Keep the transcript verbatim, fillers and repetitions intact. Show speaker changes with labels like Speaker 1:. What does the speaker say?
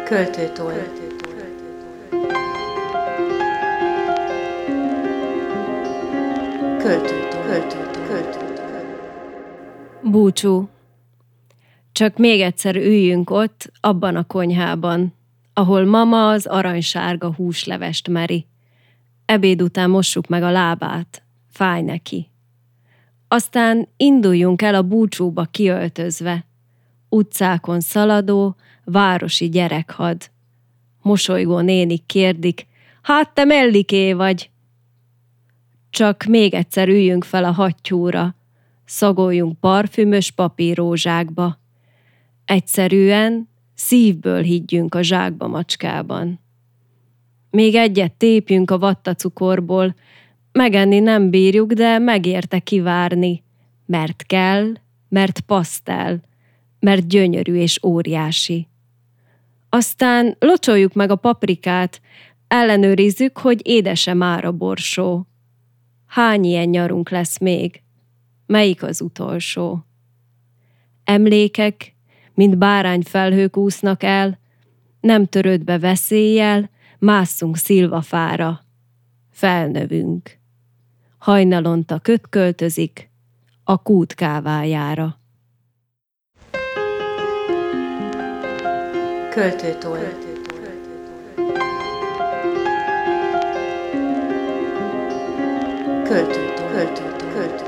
Speaker 1: Költőtól. Költőtól. Költőtől. Költőtől.
Speaker 2: Búcsú. Csak még egyszer üljünk ott, abban a konyhában, ahol mama az aranysárga húslevest meri. Ebéd után mossuk meg a lábát, fáj neki. Aztán induljunk el a búcsúba kiöltözve, utcákon szaladó, városi gyerekhad. Mosolygó nénik kérdik, hát te Melliké vagy? Csak még egyszer üljünk fel a hattyúra, szagoljunk parfümös papírrózsákba. Egyszerűen, szívből higgyünk a zsákba macskában. Még egyet tépjünk a vattacukorból, megenni nem bírjuk, de megérte kivárni, mert kell, mert pasztel, mert gyönyörű és óriási. Aztán locsoljuk meg a paprikát, ellenőrizzük, hogy édese már a borsó. Hány ilyen nyarunk lesz még? Melyik az utolsó? Emlékek, mint bárányfelhők úsznak el, nem törődve veszéllyel, másszunk szilvafára. Felnövünk. Hajnalonta köt költözik a kút kávájára.
Speaker 1: Költőtól. Költőtől. Költőtől. Költőtől.